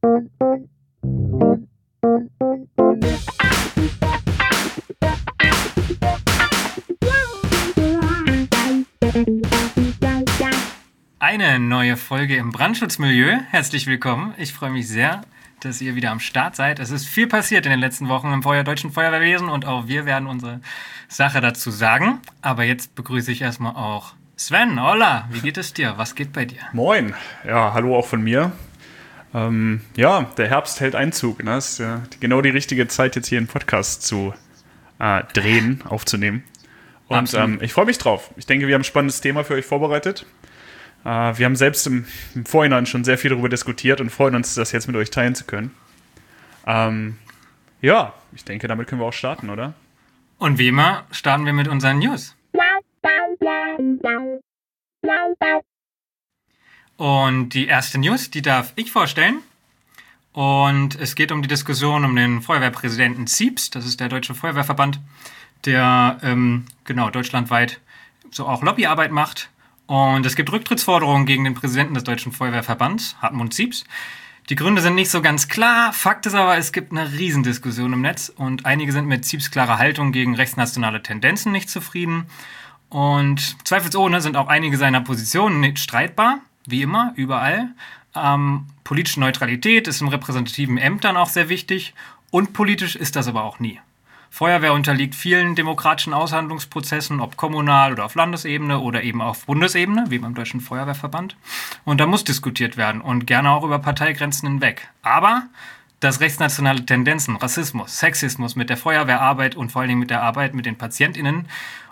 Eine neue Folge im Brandschutzmilieu. Herzlich willkommen. Ich freue mich sehr, dass ihr wieder am Start seid. Es ist viel passiert in den letzten Wochen im deutschen Feuerwehrwesen und auch wir werden unsere Sache dazu sagen. Aber jetzt begrüße ich erstmal auch Sven. Hola, wie geht es dir? Was geht bei dir? Moin. Ja, hallo auch von mir. Der Herbst hält Einzug. Ne? Das ist genau die richtige Zeit, jetzt hier einen Podcast zu drehen, aufzunehmen. Und ich freue mich drauf. Ich denke, wir haben ein spannendes Thema für euch vorbereitet. Wir haben selbst im Vorhinein schon sehr viel darüber diskutiert und freuen uns, das jetzt mit euch teilen zu können. Ich denke, damit können wir auch starten, oder? Und wie immer starten wir mit unseren News. Und die erste News, die darf ich vorstellen. Und es geht um die Diskussion um den Feuerwehrpräsidenten Zieps. Das ist der Deutsche Feuerwehrverband, der deutschlandweit so auch Lobbyarbeit macht. Und es gibt Rücktrittsforderungen gegen den Präsidenten des Deutschen Feuerwehrverbands, Hartmut Zieps. Die Gründe sind nicht so ganz klar. Fakt ist aber, es gibt eine Riesendiskussion im Netz und einige sind mit Zieps' klarer Haltung gegen rechtsnationale Tendenzen nicht zufrieden. Und zweifelsohne sind auch einige seiner Positionen nicht streitbar, wie immer, überall. Politische Neutralität ist in repräsentativen Ämtern auch sehr wichtig und politisch ist das aber auch nie. Feuerwehr unterliegt vielen demokratischen Aushandlungsprozessen, ob kommunal oder auf Landesebene oder eben auf Bundesebene, wie beim Deutschen Feuerwehrverband. Und da muss diskutiert werden und gerne auch über Parteigrenzen hinweg. Aber dass rechtsnationale Tendenzen, Rassismus, Sexismus mit der Feuerwehrarbeit und vor allen Dingen mit der Arbeit mit den PatientInnen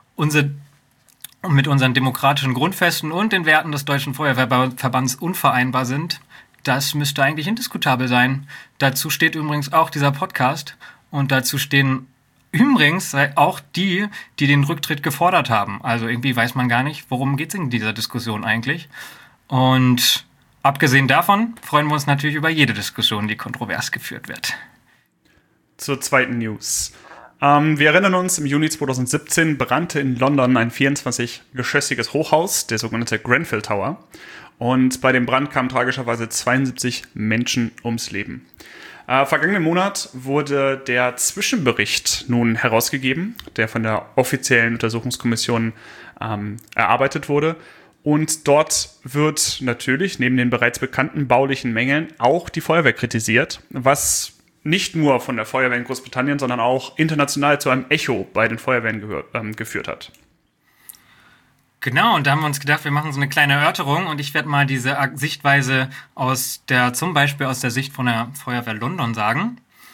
mit unseren demokratischen Grundfesten und den Werten des Deutschen Feuerwehrverbands unvereinbar sind, das müsste eigentlich indiskutabel sein. Dazu steht übrigens auch dieser Podcast und dazu stehen übrigens auch die den Rücktritt gefordert haben. Also irgendwie weiß man gar nicht, worum geht es in dieser Diskussion eigentlich. Und abgesehen davon freuen wir uns natürlich über jede Diskussion, die kontrovers geführt wird. Zur zweiten News. Wir erinnern uns, im Juni 2017 brannte in London ein 24-geschossiges Hochhaus, der sogenannte Grenfell Tower. Und bei dem Brand kamen tragischerweise 72 Menschen ums Leben. Vergangenen Monat wurde der Zwischenbericht nun herausgegeben, der von der offiziellen Untersuchungskommission erarbeitet wurde. Und dort wird natürlich neben den bereits bekannten baulichen Mängeln auch die Feuerwehr kritisiert, was nicht nur von der Feuerwehr in Großbritannien, sondern auch international zu einem Echo bei den Feuerwehren geführt hat. Genau, und da haben wir uns gedacht, wir machen so eine kleine Erörterung und ich werde mal diese Sichtweise zum Beispiel aus der Sicht von der Feuerwehr London sagen.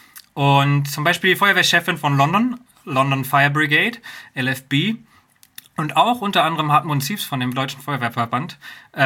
Und zum Beispiel die Feuerwehrchefin von London Fire Brigade, LFB, und auch unter anderem Hartmut Zieps von dem Deutschen Feuerwehrverband,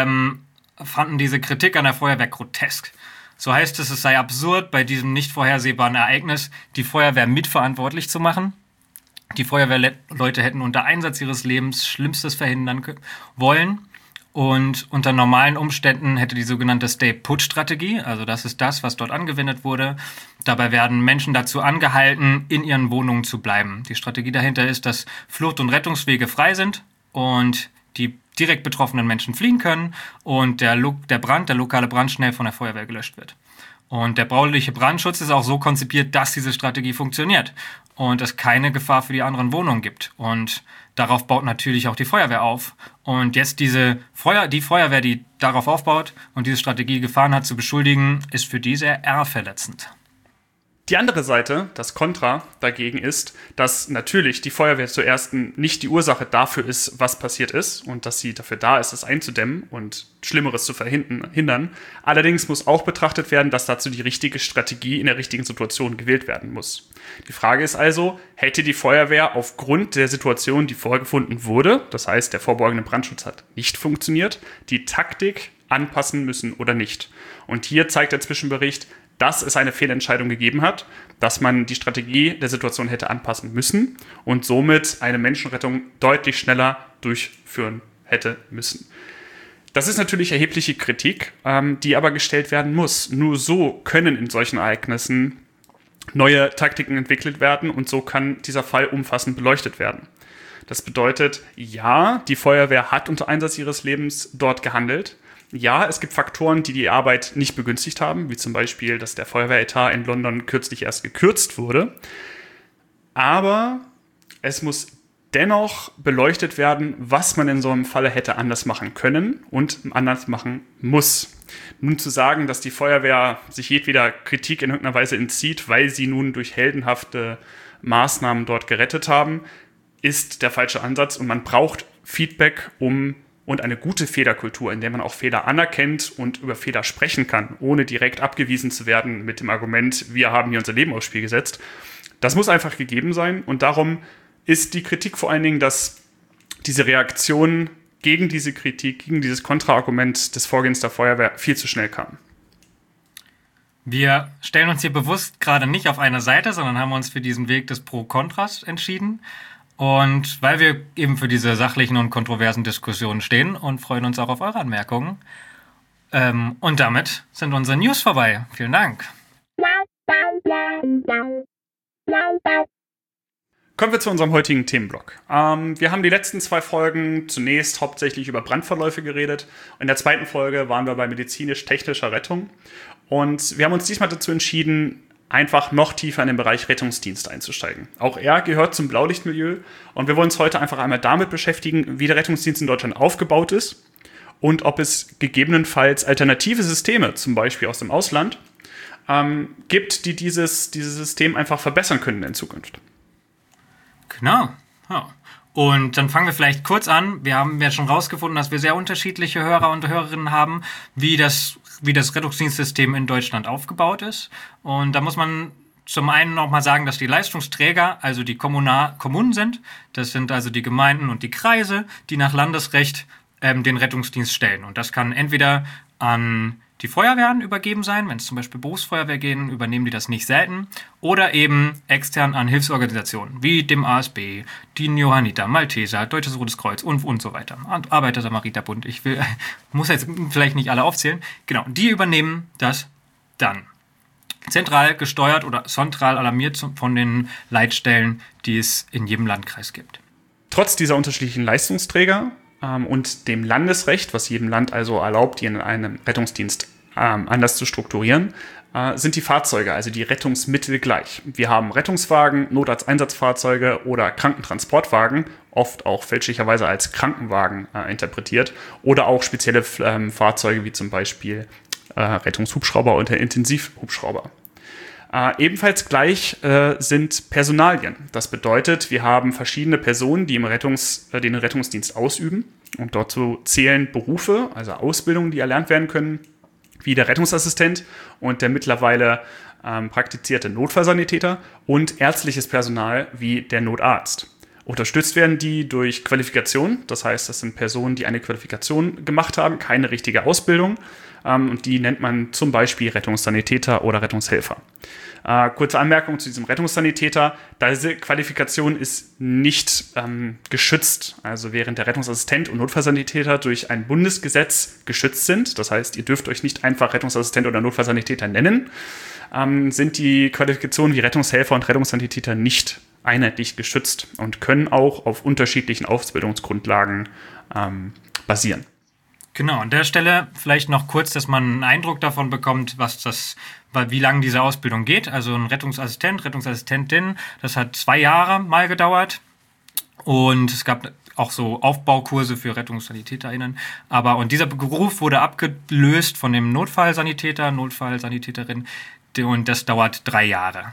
fanden diese Kritik an der Feuerwehr grotesk. So heißt es sei absurd, bei diesem nicht vorhersehbaren Ereignis die Feuerwehr mitverantwortlich zu machen. Die Feuerwehrleute hätten unter Einsatz ihres Lebens Schlimmstes verhindern wollen. Und unter normalen Umständen hätte die sogenannte Stay-Put-Strategie, also das ist das, was dort angewendet wurde. Dabei werden Menschen dazu angehalten, in ihren Wohnungen zu bleiben. Die Strategie dahinter ist, dass Flucht- und Rettungswege frei sind und die direkt betroffenen Menschen fliehen können und der lokale Brand schnell von der Feuerwehr gelöscht wird. Und der bauliche Brandschutz ist auch so konzipiert, dass diese Strategie funktioniert und es keine Gefahr für die anderen Wohnungen gibt. Und darauf baut natürlich auch die Feuerwehr auf. Und jetzt die Feuerwehr, die darauf aufbaut und diese Strategie gefahren hat, zu beschuldigen, ist für die sehr verletzend. Die andere Seite, das Kontra dagegen ist, dass natürlich die Feuerwehr zuerst nicht die Ursache dafür ist, was passiert ist und dass sie dafür da ist, es einzudämmen und Schlimmeres zu verhindern. Allerdings muss auch betrachtet werden, dass dazu die richtige Strategie in der richtigen Situation gewählt werden muss. Die Frage ist also, hätte die Feuerwehr aufgrund der Situation, die vorgefunden wurde, das heißt, der vorbeugende Brandschutz hat nicht funktioniert, die Taktik anpassen müssen oder nicht? Und hier zeigt der Zwischenbericht, dass es eine Fehlentscheidung gegeben hat, dass man die Strategie der Situation hätte anpassen müssen und somit eine Menschenrettung deutlich schneller durchführen hätte müssen. Das ist natürlich erhebliche Kritik, die aber gestellt werden muss. Nur so können in solchen Ereignissen neue Taktiken entwickelt werden und so kann dieser Fall umfassend beleuchtet werden. Das bedeutet, ja, die Feuerwehr hat unter Einsatz ihres Lebens dort gehandelt, Ja, es gibt Faktoren, die die Arbeit nicht begünstigt haben, wie zum Beispiel, dass der Feuerwehretat in London kürzlich erst gekürzt wurde. Aber es muss dennoch beleuchtet werden, was man in so einem Falle hätte anders machen können und anders machen muss. Nun zu sagen, dass die Feuerwehr sich jedweder Kritik in irgendeiner Weise entzieht, weil sie nun durch heldenhafte Maßnahmen dort gerettet haben, ist der falsche Ansatz und man braucht Feedback und eine gute Fehlerkultur, in der man auch Fehler anerkennt und über Fehler sprechen kann, ohne direkt abgewiesen zu werden mit dem Argument, wir haben hier unser Leben aufs Spiel gesetzt. Das muss einfach gegeben sein und darum ist die Kritik vor allen Dingen, dass diese Reaktion gegen diese Kritik, gegen dieses Kontraargument des Vorgehens der Feuerwehr viel zu schnell kam. Wir stellen uns hier bewusst gerade nicht auf eine Seite, sondern haben uns für diesen Weg des Pro-Kontras entschieden. Und weil wir eben für diese sachlichen und kontroversen Diskussionen stehen und freuen uns auch auf eure Anmerkungen. Und damit sind unsere News vorbei. Vielen Dank. Kommen wir zu unserem heutigen Themenblock. Wir haben die letzten 2 Folgen zunächst hauptsächlich über Brandverläufe geredet. In der zweiten Folge waren wir bei medizinisch-technischer Rettung. Und wir haben uns diesmal dazu entschieden, einfach noch tiefer in den Bereich Rettungsdienst einzusteigen. Auch er gehört zum Blaulichtmilieu. Und wir wollen uns heute einfach einmal damit beschäftigen, wie der Rettungsdienst in Deutschland aufgebaut ist und ob es gegebenenfalls alternative Systeme, zum Beispiel aus dem Ausland, gibt, die dieses System einfach verbessern können in Zukunft. Genau. Ja. Und dann fangen wir vielleicht kurz an. Wir haben ja schon rausgefunden, dass wir sehr unterschiedliche Hörer und Hörerinnen haben, wie das Rettungsdienstsystem in Deutschland aufgebaut ist. Und da muss man zum einen nochmal sagen, dass die Leistungsträger, also die Kommunen sind. Das sind also die Gemeinden und die Kreise, die nach Landesrecht den Rettungsdienst stellen. Und das kann entweder an die Feuerwehren übergeben sein, wenn es zum Beispiel Berufsfeuerwehr gehen, übernehmen die das nicht selten, oder eben extern an Hilfsorganisationen wie dem ASB, den Johanniter, Malteser, Deutsches Rotes Kreuz und so weiter. Und Arbeiter-Samariter-Bund, muss jetzt vielleicht nicht alle aufzählen. Genau, die übernehmen das dann. Zentral gesteuert oder zentral alarmiert von den Leitstellen, die es in jedem Landkreis gibt. Trotz dieser unterschiedlichen Leistungsträger und dem Landesrecht, was jedem Land also erlaubt, ihren einen Rettungsdienst anders zu strukturieren, sind die Fahrzeuge, also die Rettungsmittel gleich. Wir haben Rettungswagen, Notarzteinsatzfahrzeuge oder Krankentransportwagen, oft auch fälschlicherweise als Krankenwagen interpretiert, oder auch spezielle Fahrzeuge wie zum Beispiel Rettungshubschrauber und Intensivhubschrauber. Ebenfalls gleich sind Personalien. Das bedeutet, wir haben verschiedene Personen, die den Rettungsdienst ausüben. Und dazu zählen Berufe, also Ausbildungen, die erlernt werden können, wie der Rettungsassistent und der mittlerweile praktizierte Notfallsanitäter und ärztliches Personal wie der Notarzt. Unterstützt werden die durch Qualifikation, das heißt, das sind Personen, die eine Qualifikation gemacht haben, keine richtige Ausbildung. Und die nennt man zum Beispiel Rettungssanitäter oder Rettungshelfer. Kurze Anmerkung zu diesem Rettungssanitäter. Diese Qualifikation ist nicht geschützt. Also während der Rettungsassistent und Notfallsanitäter durch ein Bundesgesetz geschützt sind, das heißt, ihr dürft euch nicht einfach Rettungsassistent oder Notfallsanitäter nennen, sind die Qualifikationen wie Rettungshelfer und Rettungssanitäter nicht einheitlich geschützt und können auch auf unterschiedlichen Ausbildungsgrundlagen basieren. Genau, an der Stelle vielleicht noch kurz, dass man einen Eindruck davon bekommt, wie lange diese Ausbildung geht. Also ein Rettungsassistent, Rettungsassistentin, das hat 2 Jahre mal gedauert. Und es gab auch so Aufbaukurse für RettungssanitäterInnen. Und dieser Beruf wurde abgelöst von dem Notfallsanitäter, Notfallsanitäterin. Und das dauert 3 Jahre.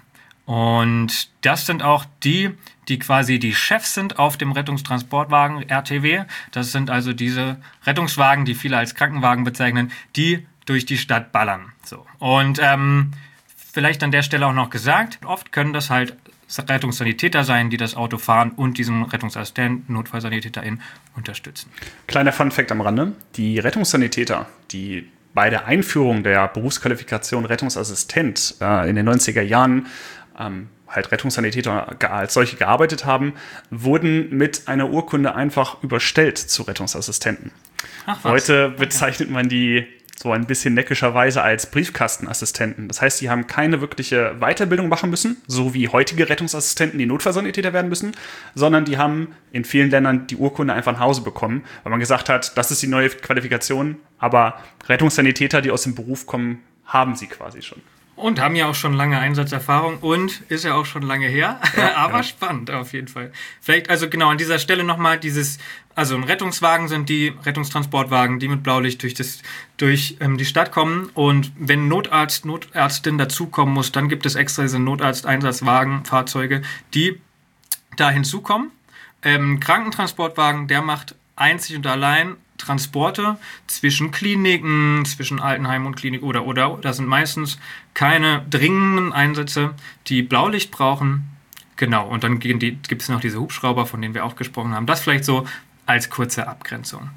Und das sind auch die quasi die Chefs sind auf dem Rettungstransportwagen RTW. Das sind also diese Rettungswagen, die viele als Krankenwagen bezeichnen, die durch die Stadt ballern. So. Und vielleicht an der Stelle auch noch gesagt, oft können das halt Rettungssanitäter sein, die das Auto fahren und diesen Rettungsassistenten, Notfallsanitäterin unterstützen. Kleiner Funfact am Rande. Die Rettungssanitäter, die bei der Einführung der Berufsqualifikation Rettungsassistent in den 90er Jahren halt Rettungssanitäter als solche gearbeitet haben, wurden mit einer Urkunde einfach überstellt zu Rettungsassistenten. Heute bezeichnet man die so ein bisschen neckischerweise als Briefkastenassistenten. Das heißt, die haben keine wirkliche Weiterbildung machen müssen, so wie heutige Rettungsassistenten, die Notfallsanitäter werden müssen, sondern die haben in vielen Ländern die Urkunde einfach nach Hause bekommen, weil man gesagt hat, das ist die neue Qualifikation, aber Rettungssanitäter, die aus dem Beruf kommen, haben sie quasi schon. Und haben ja auch schon lange Einsatzerfahrung und ist ja auch schon lange her, aber spannend auf jeden Fall. Vielleicht also genau an dieser Stelle nochmal also ein Rettungswagen sind die Rettungstransportwagen, die mit Blaulicht durch die Stadt kommen und wenn Notärztin dazukommen muss, dann gibt es extra diese Notarzteinsatzwagen, Fahrzeuge, die da hinzukommen. Krankentransportwagen, der macht einzig und allein Transporte zwischen Kliniken, zwischen Altenheim und Klinik oder. Das sind meistens keine dringenden Einsätze, die Blaulicht brauchen. Genau, und dann gibt es noch diese Hubschrauber, von denen wir auch gesprochen haben. Das vielleicht so als kurze Abgrenzung.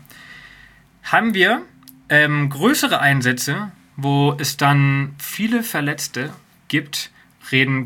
Haben wir größere Einsätze, wo es dann viele Verletzte gibt, kommen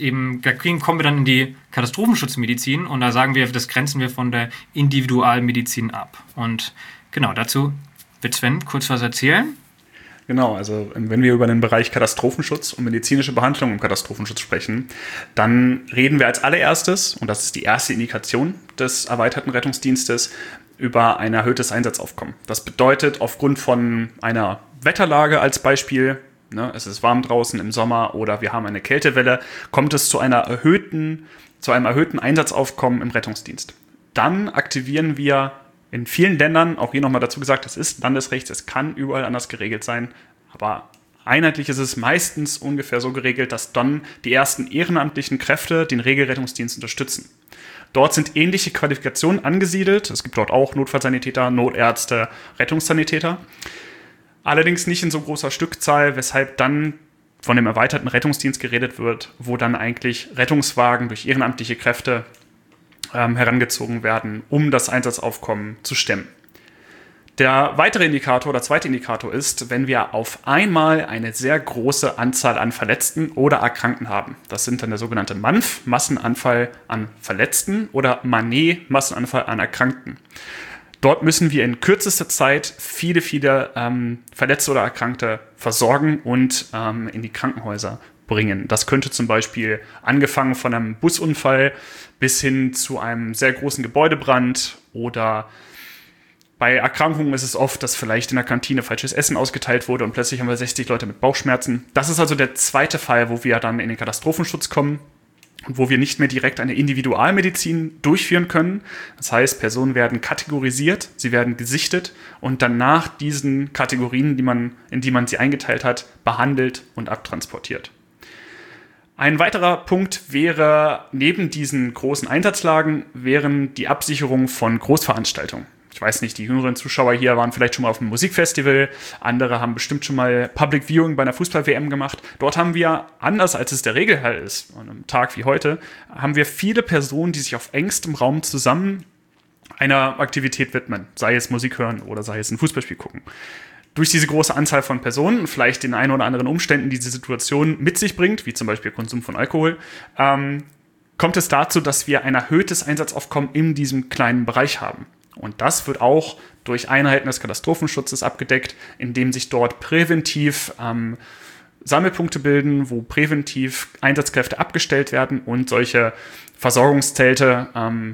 wir dann in die Katastrophenschutzmedizin und da sagen wir, das grenzen wir von der Individualmedizin ab. Und genau, dazu wird Sven kurz was erzählen. Genau, also wenn wir über den Bereich Katastrophenschutz und medizinische Behandlung im Katastrophenschutz sprechen, dann reden wir als allererstes, und das ist die erste Indikation des erweiterten Rettungsdienstes, über ein erhöhtes Einsatzaufkommen. Das bedeutet, aufgrund von einer Wetterlage als Beispiel, es ist warm draußen im Sommer oder wir haben eine Kältewelle, kommt es zu einem erhöhten Einsatzaufkommen im Rettungsdienst. Dann aktivieren wir in vielen Ländern, auch hier nochmal dazu gesagt, es ist Landesrecht, es kann überall anders geregelt sein, aber einheitlich ist es meistens ungefähr so geregelt, dass dann die ersten ehrenamtlichen Kräfte den Regelrettungsdienst unterstützen. Dort sind ähnliche Qualifikationen angesiedelt, es gibt dort auch Notfallsanitäter, Notärzte, Rettungssanitäter, allerdings nicht in so großer Stückzahl, weshalb dann von dem erweiterten Rettungsdienst geredet wird, wo dann eigentlich Rettungswagen durch ehrenamtliche Kräfte herangezogen werden, um das Einsatzaufkommen zu stemmen. Der weitere Indikator oder zweite Indikator ist, wenn wir auf einmal eine sehr große Anzahl an Verletzten oder Erkrankten haben. Das sind dann der sogenannte MANF, Massenanfall an Verletzten, oder MANE, Massenanfall an Erkrankten. Dort müssen wir in kürzester Zeit viele Verletzte oder Erkrankte versorgen und in die Krankenhäuser bringen. Das könnte zum Beispiel angefangen von einem Busunfall bis hin zu einem sehr großen Gebäudebrand, oder bei Erkrankungen ist es oft, dass vielleicht in der Kantine falsches Essen ausgeteilt wurde und plötzlich haben wir 60 Leute mit Bauchschmerzen. Das ist also der zweite Fall, wo wir dann in den Katastrophenschutz kommen und wo wir nicht mehr direkt eine Individualmedizin durchführen können. Das heißt, Personen werden kategorisiert, sie werden gesichtet und dann nach diesen Kategorien, in die man sie eingeteilt hat, behandelt und abtransportiert. Ein weiterer Punkt wäre, neben diesen großen Einsatzlagen, wären die Absicherung von Großveranstaltungen. Ich weiß nicht, die jüngeren Zuschauer hier waren vielleicht schon mal auf einem Musikfestival, andere haben bestimmt schon mal Public Viewing bei einer Fußball-WM gemacht. Dort haben wir, anders als es der Regelfall ist, an einem Tag wie heute, haben wir viele Personen, die sich auf engstem Raum zusammen einer Aktivität widmen, sei es Musik hören oder sei es ein Fußballspiel gucken. Durch diese große Anzahl von Personen und vielleicht den einen oder anderen Umständen, die diese Situation mit sich bringt, wie zum Beispiel Konsum von Alkohol, kommt es dazu, dass wir ein erhöhtes Einsatzaufkommen in diesem kleinen Bereich haben. Und das wird auch durch Einheiten des Katastrophenschutzes abgedeckt, indem sich dort präventiv Sammelpunkte bilden, wo präventiv Einsatzkräfte abgestellt werden und solche Versorgungszelte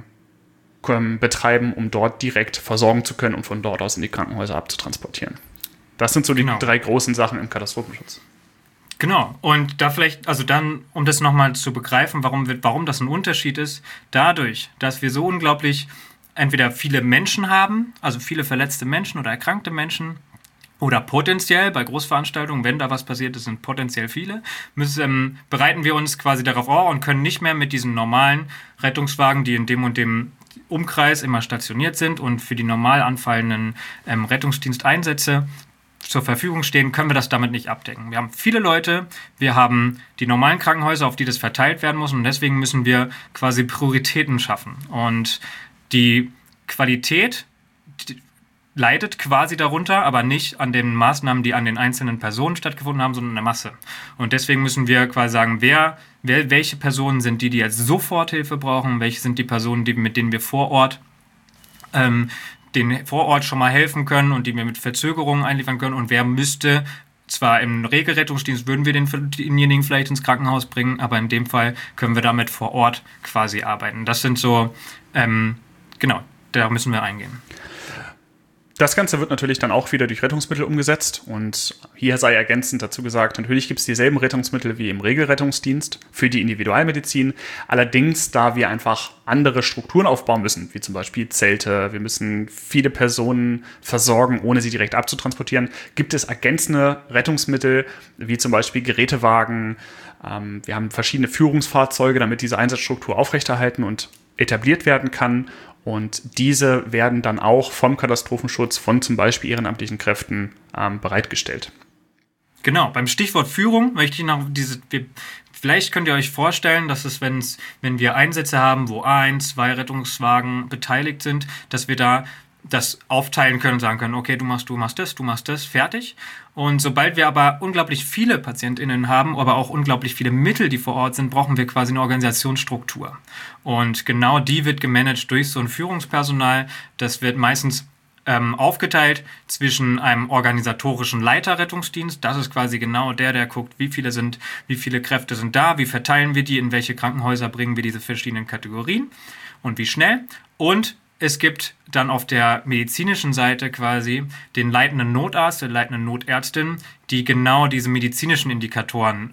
betreiben, um dort direkt versorgen zu können und von dort aus in die Krankenhäuser abzutransportieren. Das sind so die drei großen Sachen im Katastrophenschutz. Genau, und da vielleicht, also dann, um das nochmal zu begreifen, warum das ein Unterschied ist, dadurch, dass wir so unglaublich entweder viele Menschen haben, also viele verletzte Menschen oder erkrankte Menschen, oder potenziell bei Großveranstaltungen, wenn da was passiert ist, sind potenziell viele, bereiten wir uns quasi darauf vor und können nicht mehr mit diesen normalen Rettungswagen, die in dem und dem Umkreis immer stationiert sind und für die normal anfallenden Rettungsdiensteinsätze zur Verfügung stehen, können wir das damit nicht abdecken. Wir haben viele Leute, wir haben die normalen Krankenhäuser, auf die das verteilt werden muss und deswegen müssen wir quasi Prioritäten schaffen. Und die Qualität leidet quasi darunter, aber nicht an den Maßnahmen, die an den einzelnen Personen stattgefunden haben, sondern an der Masse. Und deswegen müssen wir quasi sagen, welche Personen sind die jetzt Soforthilfe brauchen, welche sind die Personen, mit denen wir vor Ort denen vor Ort schon mal helfen können und die wir mit Verzögerungen einliefern können und wer müsste, zwar im Regelrettungsdienst würden wir denjenigen vielleicht ins Krankenhaus bringen, aber in dem Fall können wir damit vor Ort quasi arbeiten. Das sind so, genau, da müssen wir eingehen. Das Ganze wird natürlich dann auch wieder durch Rettungsmittel umgesetzt und hier sei ergänzend dazu gesagt, natürlich gibt es dieselben Rettungsmittel wie im Regelrettungsdienst für die Individualmedizin. Allerdings, da wir einfach andere Strukturen aufbauen müssen, wie zum Beispiel Zelte, wir müssen viele Personen versorgen, ohne sie direkt abzutransportieren, gibt es ergänzende Rettungsmittel, wie zum Beispiel Gerätewagen. Wir haben verschiedene Führungsfahrzeuge, damit diese Einsatzstruktur aufrechterhalten und etabliert werden kann. Und diese werden dann auch vom Katastrophenschutz von zum Beispiel ehrenamtlichen Kräften bereitgestellt. Genau, beim Stichwort Führung möchte ich noch vielleicht könnt ihr euch vorstellen, dass es, wenn wir Einsätze haben, wo 1, 2 Rettungswagen beteiligt sind, dass wir da das aufteilen können und sagen können, okay, du machst das, fertig. Und sobald wir aber unglaublich viele PatientInnen haben, aber auch unglaublich viele Mittel, die vor Ort sind, brauchen wir quasi eine Organisationsstruktur. Und genau die wird gemanagt durch so ein Führungspersonal. Das wird meistens aufgeteilt zwischen einem organisatorischen Leiter Rettungsdienst. Das ist quasi genau der guckt, wie viele Kräfte sind da, wie verteilen wir die, in welche Krankenhäuser bringen wir diese verschiedenen Kategorien und wie schnell. Und es gibt dann auf der medizinischen Seite quasi den leitenden Notarzt, der leitenden Notärztin, die genau diese medizinischen Indikatoren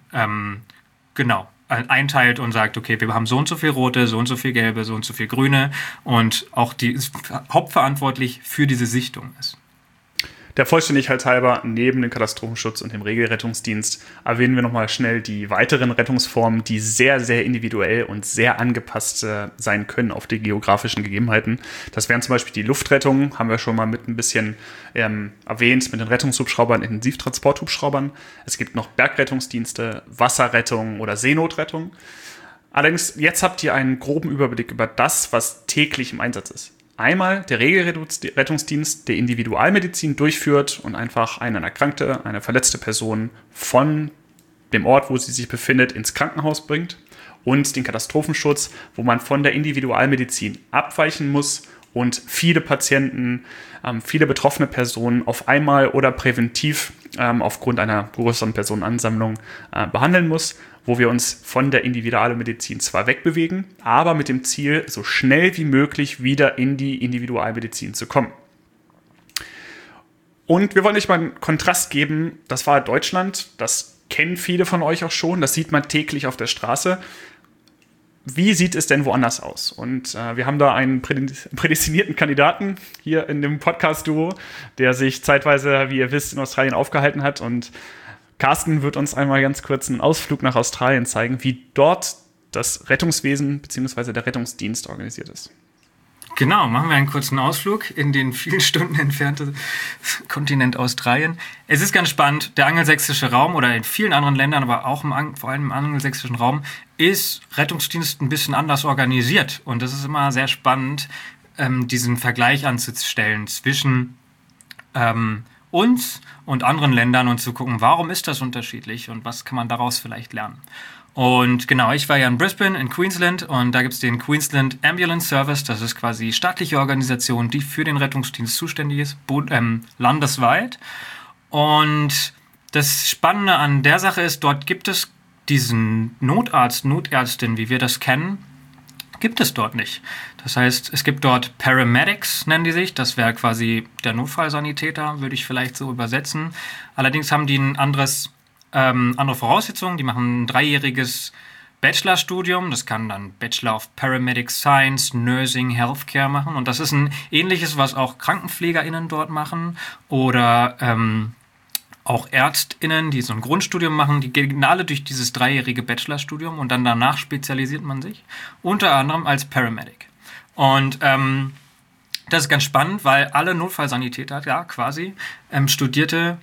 einteilt und sagt, okay, wir haben so und so viel rote, so und so viel gelbe, so und so viel grüne und auch die hauptverantwortlich für diese Sichtung ist. Der Vollständigkeit halber, neben dem Katastrophenschutz und dem Regelrettungsdienst, erwähnen wir nochmal schnell die weiteren Rettungsformen, die sehr, sehr individuell und sehr angepasst sein können auf die geografischen Gegebenheiten. Das wären zum Beispiel die Luftrettung, haben wir schon mal mit ein bisschen erwähnt, mit den Rettungshubschraubern, Intensivtransporthubschraubern. Es gibt noch Bergrettungsdienste, Wasserrettung oder Seenotrettung. Allerdings, jetzt habt ihr einen groben Überblick über das, was täglich im Einsatz ist. Einmal der Regelrettungsdienst, der Individualmedizin durchführt und einfach eine erkrankte, eine verletzte Person von dem Ort, wo sie sich befindet, ins Krankenhaus bringt. Und den Katastrophenschutz, wo man von der Individualmedizin abweichen muss und viele Patienten, viele betroffene Personen auf einmal oder präventiv aufgrund einer größeren Personenansammlung behandeln muss, wo wir uns von der Individualmedizin zwar wegbewegen, aber mit dem Ziel, so schnell wie möglich wieder in die Individualmedizin zu kommen. Und wir wollen euch mal einen Kontrast geben. Das war Deutschland, das kennen viele von euch auch schon, das sieht man täglich auf der Straße. Wie sieht es denn woanders aus? Und wir haben da einen prädestinierten Kandidaten hier in dem Podcast-Duo, der sich zeitweise, wie ihr wisst, in Australien aufgehalten hat. Und Carsten wird uns einmal ganz kurz einen Ausflug nach Australien zeigen, wie dort das Rettungswesen bzw. der Rettungsdienst organisiert ist. Genau, machen wir einen kurzen Ausflug in den vielen Stunden entfernte Kontinent Australien. Es ist ganz spannend, der angelsächsische Raum oder in vielen anderen Ländern, aber auch vor allem im angelsächsischen Raum, ist Rettungsdienst ein bisschen anders organisiert. Und das ist immer sehr spannend, diesen Vergleich anzustellen zwischen uns und anderen Ländern und zu gucken, warum ist das unterschiedlich und was kann man daraus vielleicht lernen. Und genau, ich war ja in Brisbane in Queensland und da gibt es den Queensland Ambulance Service, das ist quasi die staatliche Organisation, die für den Rettungsdienst zuständig ist, landesweit. Und das Spannende an der Sache ist, dort gibt es diesen Notarzt, Notärztin, wie wir das kennen, gibt es dort nicht. Das heißt, es gibt dort Paramedics, nennen die sich. Das wäre quasi der Notfallsanitäter, würde ich vielleicht so übersetzen. Allerdings haben die ein andere Voraussetzungen. Die machen ein 3-jähriges Bachelorstudium. Das kann dann Bachelor of Paramedic Science, Nursing, Healthcare machen. Und das ist ein ähnliches, was auch KrankenpflegerInnen dort machen. Oder auch ÄrztInnen, die so ein Grundstudium machen, die gehen alle durch dieses 3-jährige Bachelorstudium und dann danach spezialisiert man sich, unter anderem als Paramedic. Und das ist ganz spannend, weil alle Notfallsanitäter, ja, quasi studiertes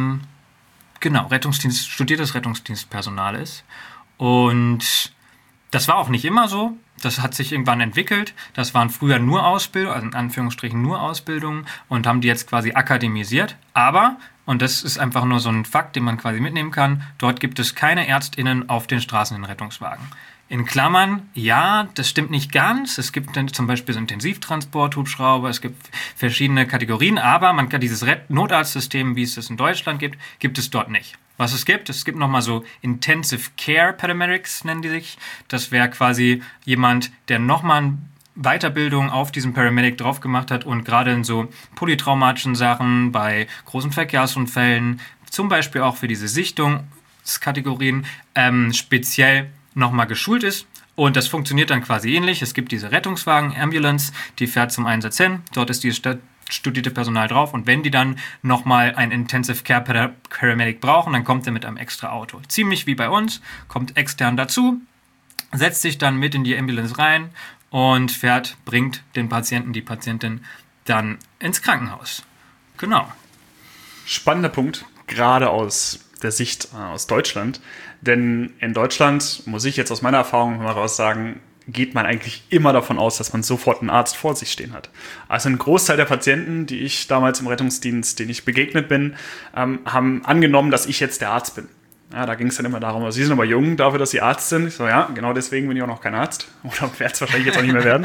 Rettungsdienstpersonal ist. Und Das war auch nicht immer so. Das hat sich irgendwann entwickelt. Das waren früher nur Ausbildungen, also in Anführungsstrichen nur Ausbildungen und haben die jetzt quasi akademisiert. Aber, und das ist einfach nur so ein Fakt, den man quasi mitnehmen kann, dort gibt es keine ÄrztInnen auf den Straßen in Rettungswagen. In Klammern, ja, das stimmt nicht ganz. Es gibt dann zum Beispiel so Intensivtransport-Hubschrauber, es gibt verschiedene Kategorien, aber man kann dieses Notarztsystem, wie es das in Deutschland gibt es dort nicht. Was es gibt nochmal so Intensive Care Paramedics, nennen die sich. Das wäre quasi jemand, der nochmal eine Weiterbildung auf diesen Paramedic drauf gemacht hat und gerade in so polytraumatischen Sachen, bei großen Verkehrsunfällen, zum Beispiel auch für diese Sichtungskategorien, speziell nochmal geschult ist. Und das funktioniert dann quasi ähnlich. Es gibt diese Rettungswagen, Ambulance, die fährt zum Einsatz hin. Dort ist dieses studierte Personal drauf. Und wenn die dann nochmal ein Intensive Care Paramedic brauchen, dann kommt er mit einem extra Auto. Ziemlich wie bei uns, kommt extern dazu, setzt sich dann mit in die Ambulance rein und bringt den Patienten, die Patientin dann ins Krankenhaus. Genau. Spannender Punkt, gerade aus der Sicht aus Deutschland. Denn in Deutschland, muss ich jetzt aus meiner Erfahrung heraus sagen, geht man eigentlich immer davon aus, dass man sofort einen Arzt vor sich stehen hat. Also ein Großteil der Patienten, die ich damals im Rettungsdienst, denen ich begegnet bin, haben angenommen, dass ich jetzt der Arzt bin. Ja, da ging es dann immer darum, Sie sind aber jung dafür, dass Sie Arzt sind. Ich so, ja, genau deswegen bin ich auch noch kein Arzt. Oder werde es wahrscheinlich jetzt auch nicht mehr werden.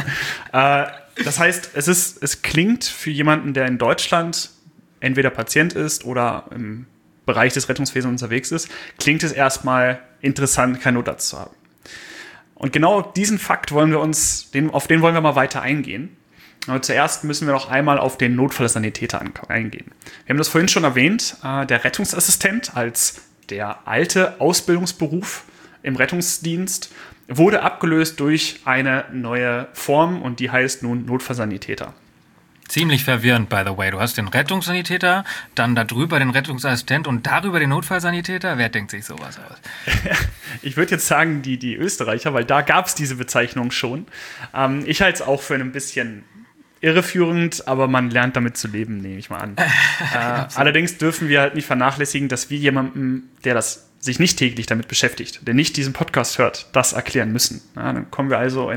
Das heißt, es klingt für jemanden, der in Deutschland entweder Patient ist oder im Bereich des Rettungswesens unterwegs ist, klingt es erstmal interessant, keinen Notarzt zu haben. Und genau diesen Fakt auf den wollen wir mal weiter eingehen. Aber zuerst müssen wir noch einmal auf den Notfallsanitäter eingehen. Wir haben das vorhin schon erwähnt, der Rettungsassistent als der alte Ausbildungsberuf im Rettungsdienst wurde abgelöst durch eine neue Form und die heißt nun Notfallsanitäter. Ziemlich verwirrend, by the way. Du hast den Rettungssanitäter, dann darüber den Rettungsassistent und darüber den Notfallsanitäter. Wer denkt sich sowas aus? Ich würde jetzt sagen, die Österreicher, weil da gab es diese Bezeichnung schon. Ich halte es auch für ein bisschen irreführend, aber man lernt damit zu leben, nehme ich mal an. Allerdings dürfen wir halt nicht vernachlässigen, dass wir jemandem, der sich nicht täglich damit beschäftigt, der nicht diesen Podcast hört, das erklären müssen. Ja, dann kommen wir also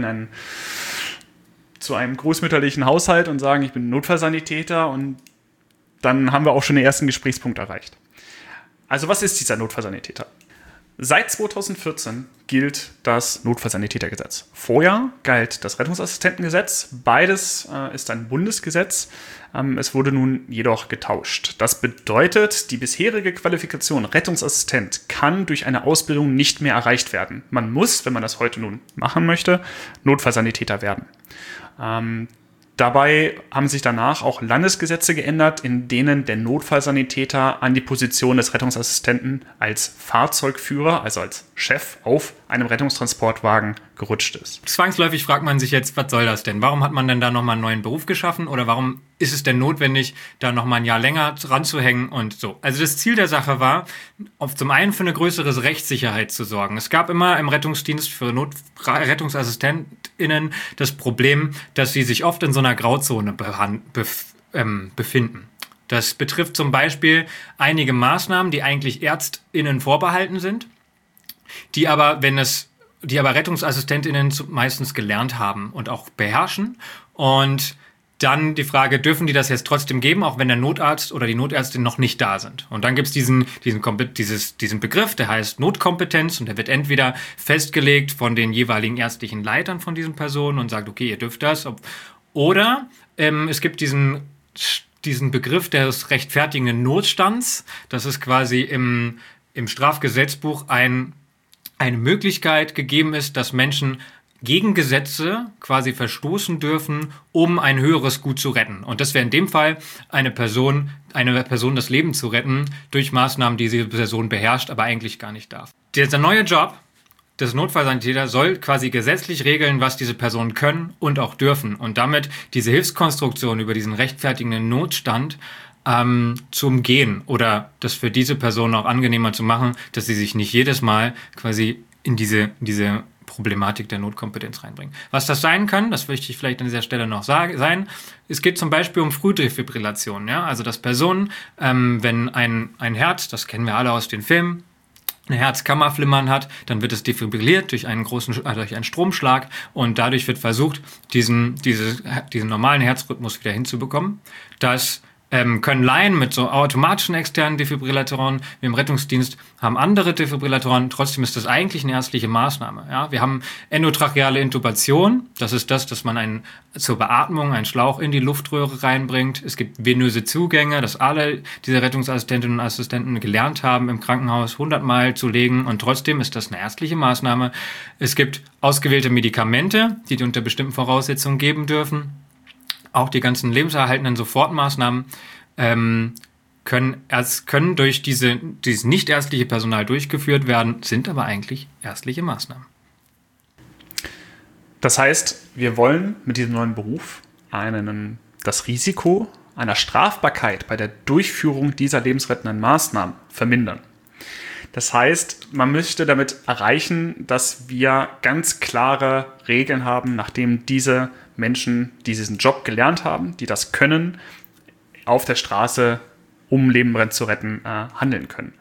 zu einem großmütterlichen Haushalt und sagen, ich bin Notfallsanitäter und dann haben wir auch schon den ersten Gesprächspunkt erreicht. Also was ist dieser Notfallsanitäter? Seit 2014 gilt das Notfallsanitätergesetz. Vorher galt das Rettungsassistentengesetz. Beides ist ein Bundesgesetz. Es wurde nun jedoch getauscht. Das bedeutet, die bisherige Qualifikation Rettungsassistent kann durch eine Ausbildung nicht mehr erreicht werden. Man muss, wenn man das heute nun machen möchte, Notfallsanitäter werden. Dabei haben sich danach auch Landesgesetze geändert, in denen der Notfallsanitäter an die Position des Rettungsassistenten als Fahrzeugführer, also als Chef auf einem Rettungstransportwagen gerutscht ist. Zwangsläufig fragt man sich jetzt, was soll das denn? Warum hat man denn da nochmal einen neuen Beruf geschaffen? Oder warum ist es denn notwendig, da nochmal ein Jahr länger dran zu hängen und so? Also das Ziel der Sache war, zum einen für eine größere Rechtssicherheit zu sorgen. Es gab immer im Rettungsdienst für RettungsassistentInnen das Problem, dass sie sich oft in so einer Grauzone befinden. Das betrifft zum Beispiel einige Maßnahmen, die eigentlich ÄrztInnen vorbehalten sind, die aber RettungsassistentInnen meistens gelernt haben und auch beherrschen. Und dann die Frage, dürfen die das jetzt trotzdem geben, auch wenn der Notarzt oder die Notärztin noch nicht da sind? Und dann gibt es diesen Begriff, der heißt Notkompetenz und der wird entweder festgelegt von den jeweiligen ärztlichen Leitern von diesen Personen und sagt, okay, ihr dürft das. Oder es gibt diesen Begriff des rechtfertigenden Notstands. Das ist quasi im Strafgesetzbuch eine Möglichkeit gegeben ist, dass Menschen gegen Gesetze quasi verstoßen dürfen, um ein höheres Gut zu retten. Und das wäre in dem Fall eine Person das Leben zu retten durch Maßnahmen, die diese Person beherrscht, aber eigentlich gar nicht darf. Dieser neue Job des Notfallsanitäters soll quasi gesetzlich regeln, was diese Personen können und auch dürfen. Und damit diese Hilfskonstruktion über diesen rechtfertigenden Notstand zu umgehen oder das für diese Person auch angenehmer zu machen, dass sie sich nicht jedes Mal quasi in diese Problematik der Notkompetenz reinbringen. Was das sein kann, das möchte ich vielleicht an dieser Stelle noch sagen, es geht zum Beispiel um Frühdefibrillation. Ja? Also dass Personen, wenn ein Herz, das kennen wir alle aus den Filmen, ein Herzkammerflimmern hat, dann wird es defibrilliert durch einen durch einen Stromschlag und dadurch wird versucht, diesen normalen Herzrhythmus wieder hinzubekommen. Das können Laien mit so automatischen externen Defibrillatoren. Wir im Rettungsdienst haben andere Defibrillatoren. Trotzdem ist das eigentlich eine ärztliche Maßnahme. Ja? Wir haben endotracheale Intubation. Das ist das, dass man zur Beatmung einen Schlauch in die Luftröhre reinbringt. Es gibt venöse Zugänge, dass alle diese Rettungsassistentinnen und Assistenten gelernt haben, im Krankenhaus 100-mal zu legen. Und trotzdem ist das eine ärztliche Maßnahme. Es gibt ausgewählte Medikamente, die unter bestimmten Voraussetzungen geben dürfen. Auch die ganzen lebenserhaltenden Sofortmaßnahmen können durch dieses nichtärztliche Personal durchgeführt werden, sind aber eigentlich ärztliche Maßnahmen. Das heißt, wir wollen mit diesem neuen Beruf das Risiko einer Strafbarkeit bei der Durchführung dieser lebensrettenden Maßnahmen vermindern. Das heißt, man möchte damit erreichen, dass wir ganz klare Regeln haben, nachdem diese Menschen, die diesen Job gelernt haben, die das können, auf der Straße, um Leben zu retten, handeln können.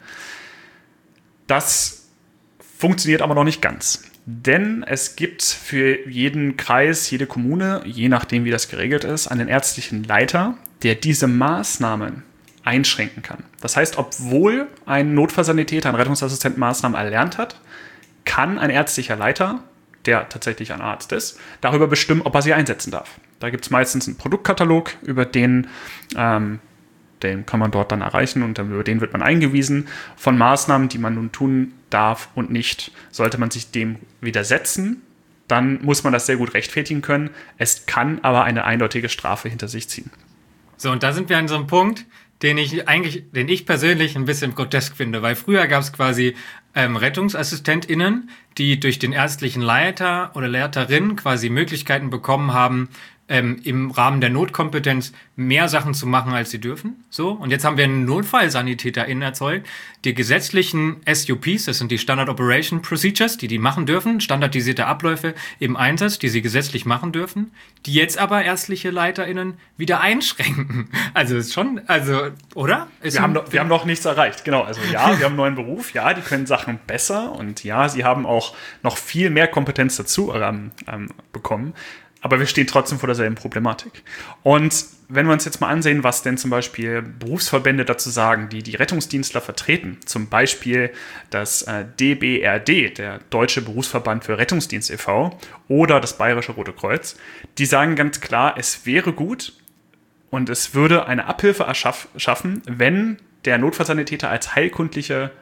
Das funktioniert aber noch nicht ganz. Denn es gibt für jeden Kreis, jede Kommune, je nachdem wie das geregelt ist, einen ärztlichen Leiter, der diese Maßnahmen einschränken kann. Das heißt, obwohl ein Notfallsanitäter, ein Rettungsassistent Maßnahmen erlernt hat, kann ein ärztlicher Leiter, der tatsächlich ein Arzt ist, darüber bestimmen, ob er sie einsetzen darf. Da gibt es meistens einen Produktkatalog, über den kann man dort dann erreichen und über den wird man eingewiesen von Maßnahmen, die man nun tun darf und nicht. Sollte man sich dem widersetzen, dann muss man das sehr gut rechtfertigen können. Es kann aber eine eindeutige Strafe hinter sich ziehen. So, und da sind wir an so einem Punkt, den ich persönlich ein bisschen grotesk finde, weil früher gab es quasi RettungsassistentInnen, die durch den ärztlichen Leiter oder Leiterin quasi Möglichkeiten bekommen haben, im Rahmen der Notkompetenz mehr Sachen zu machen, als sie dürfen. So, und jetzt haben wir einen NotfallsanitäterInnen erzeugt, die gesetzlichen SUPs, das sind die Standard Operation Procedures, die machen dürfen, standardisierte Abläufe im Einsatz, die sie gesetzlich machen dürfen, die jetzt aber ärztliche LeiterInnen wieder einschränken. Also ist schon, oder? Wir haben noch nichts erreicht, genau. Also ja, wir haben einen neuen Beruf, ja, die können Sachen besser und ja, sie haben auch noch viel mehr Kompetenz dazu bekommen. Aber wir stehen trotzdem vor derselben Problematik. Und wenn wir uns jetzt mal ansehen, was denn zum Beispiel Berufsverbände dazu sagen, die Rettungsdienstler vertreten, zum Beispiel das DBRD, der Deutsche Berufsverband für Rettungsdienst e.V. oder das Bayerische Rote Kreuz, die sagen ganz klar, es wäre gut und es würde eine Abhilfe schaffen, wenn der Notfallsanitäter als heilkundlicher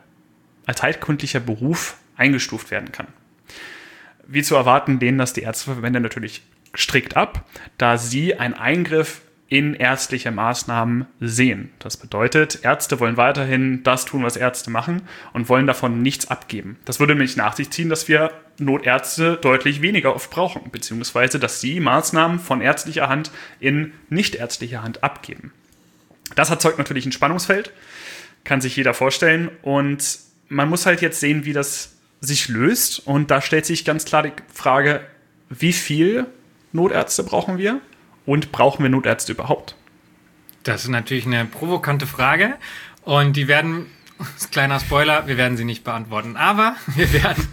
Beruf eingestuft werden kann. Wie zu erwarten, lehnen das die Ärzteverbände natürlich strikt ab, da sie einen Eingriff in ärztliche Maßnahmen sehen. Das bedeutet, Ärzte wollen weiterhin das tun, was Ärzte machen und wollen davon nichts abgeben. Das würde nämlich nach sich ziehen, dass wir Notärzte deutlich weniger oft brauchen, beziehungsweise dass sie Maßnahmen von ärztlicher Hand in nichtärztlicher Hand abgeben. Das erzeugt natürlich ein Spannungsfeld, kann sich jeder vorstellen und man muss halt jetzt sehen, wie das sich löst und da stellt sich ganz klar die Frage, wie viel Notärzte brauchen wir und brauchen wir Notärzte überhaupt? Das ist natürlich eine provokante Frage und die werden, kleiner Spoiler, wir werden sie nicht beantworten, aber wir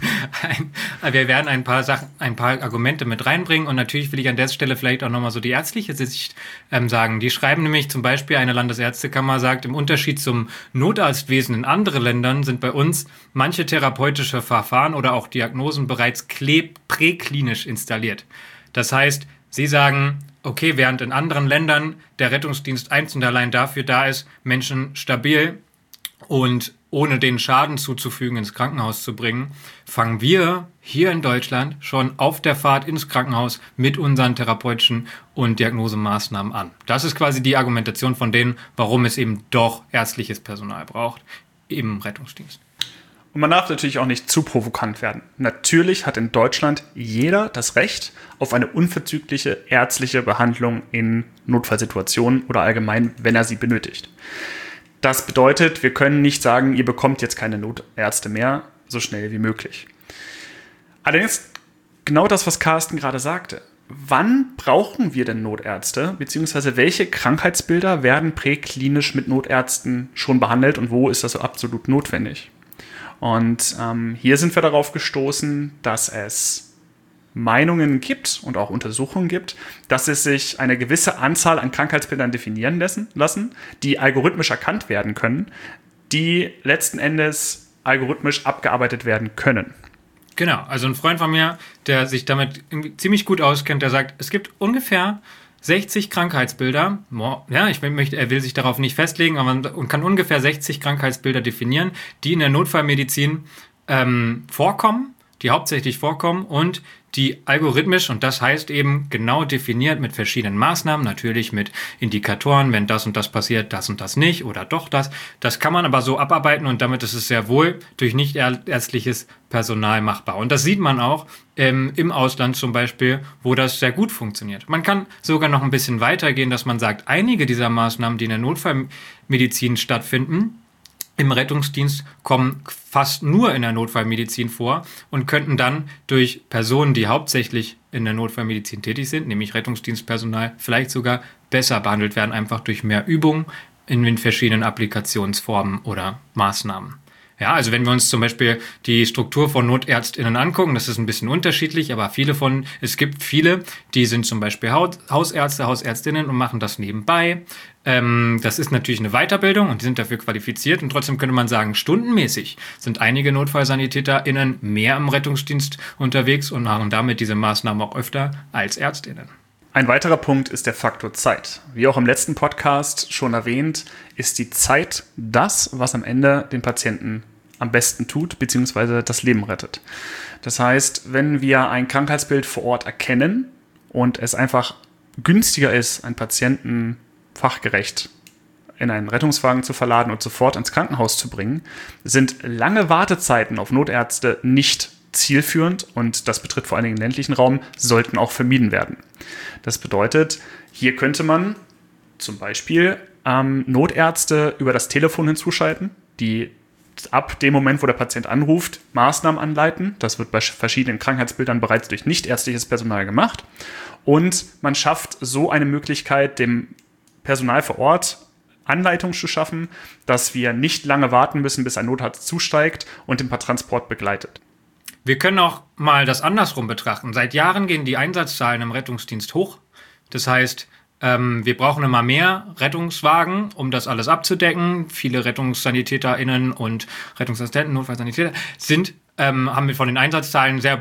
werden ein paar Argumente mit reinbringen und natürlich will ich an der Stelle vielleicht auch nochmal so die ärztliche Sicht sagen. Die schreiben nämlich zum Beispiel, eine Landesärztekammer sagt, im Unterschied zum Notarztwesen in anderen Ländern sind bei uns manche therapeutische Verfahren oder auch Diagnosen bereits präklinisch installiert. Das heißt, sie sagen, okay, während in anderen Ländern der Rettungsdienst einzeln allein dafür da ist, Menschen stabil und ohne den Schaden zuzufügen ins Krankenhaus zu bringen, fangen wir hier in Deutschland schon auf der Fahrt ins Krankenhaus mit unseren therapeutischen und Diagnosemaßnahmen an. Das ist quasi die Argumentation von denen, warum es eben doch ärztliches Personal braucht im Rettungsdienst. Und man darf natürlich auch nicht zu provokant werden. Natürlich hat in Deutschland jeder das Recht auf eine unverzügliche ärztliche Behandlung in Notfallsituationen oder allgemein, wenn er sie benötigt. Das bedeutet, wir können nicht sagen, ihr bekommt jetzt keine Notärzte mehr, so schnell wie möglich. Allerdings genau das, was Carsten gerade sagte. Wann brauchen wir denn Notärzte, beziehungsweise welche Krankheitsbilder werden präklinisch mit Notärzten schon behandelt und wo ist das so absolut notwendig? Und hier sind wir darauf gestoßen, dass es Meinungen gibt und auch Untersuchungen gibt, dass es sich eine gewisse Anzahl an Krankheitsbildern definieren lassen, die algorithmisch erkannt werden können, die letzten Endes algorithmisch abgearbeitet werden können. Genau, also ein Freund von mir, der sich damit irgendwie ziemlich gut auskennt, der sagt, es gibt ungefähr 60 Krankheitsbilder. Ja, er will sich darauf nicht festlegen, aber man kann ungefähr 60 Krankheitsbilder definieren, die in der Notfallmedizin vorkommen, die hauptsächlich vorkommen und die algorithmisch, und das heißt eben genau definiert mit verschiedenen Maßnahmen, natürlich mit Indikatoren, wenn das und das passiert, das und das nicht oder doch das. Das kann man aber so abarbeiten und damit ist es sehr wohl durch nicht ärztliches Personal machbar. Und das sieht man auch im Ausland zum Beispiel, wo das sehr gut funktioniert. Man kann sogar noch ein bisschen weitergehen, dass man sagt, einige dieser Maßnahmen, die in der Notfallmedizin stattfinden, im Rettungsdienst kommen fast nur in der Notfallmedizin vor und könnten dann durch Personen, die hauptsächlich in der Notfallmedizin tätig sind, nämlich Rettungsdienstpersonal, vielleicht sogar besser behandelt werden, einfach durch mehr Übung in den verschiedenen Applikationsformen oder Maßnahmen. Ja, also wenn wir uns zum Beispiel die Struktur von NotärztInnen angucken, das ist ein bisschen unterschiedlich, aber es gibt viele, die sind zum Beispiel Hausärzte, Hausärztinnen und machen das nebenbei. Das ist natürlich eine Weiterbildung und die sind dafür qualifiziert und trotzdem könnte man sagen, stundenmäßig sind einige NotfallsanitäterInnen mehr im Rettungsdienst unterwegs und machen damit diese Maßnahmen auch öfter als ÄrztInnen. Ein weiterer Punkt ist der Faktor Zeit. Wie auch im letzten Podcast schon erwähnt, ist die Zeit das, was am Ende den Patienten am besten tut, beziehungsweise das Leben rettet. Das heißt, wenn wir ein Krankheitsbild vor Ort erkennen und es einfach günstiger ist, einen Patienten fachgerecht in einen Rettungswagen zu verladen und sofort ins Krankenhaus zu bringen, sind lange Wartezeiten auf Notärzte nicht zielführend und das betrifft vor allen Dingen den ländlichen Raum, sollten auch vermieden werden. Das bedeutet, hier könnte man zum Beispiel Notärzte über das Telefon hinzuschalten, die ab dem Moment, wo der Patient anruft, Maßnahmen anleiten. Das wird bei verschiedenen Krankheitsbildern bereits durch nichtärztliches Personal gemacht. Und man schafft so eine Möglichkeit, dem Personal vor Ort Anleitung zu schaffen, dass wir nicht lange warten müssen, bis ein Notarzt zusteigt und den Transport begleitet. Wir können auch mal das andersrum betrachten. Seit Jahren gehen die Einsatzzahlen im Rettungsdienst hoch. Das heißt, wir brauchen immer mehr Rettungswagen, um das alles abzudecken. Viele RettungssanitäterInnen und Rettungsassistenten, Notfallsanitäter haben wir von den Einsatzzahlen sehr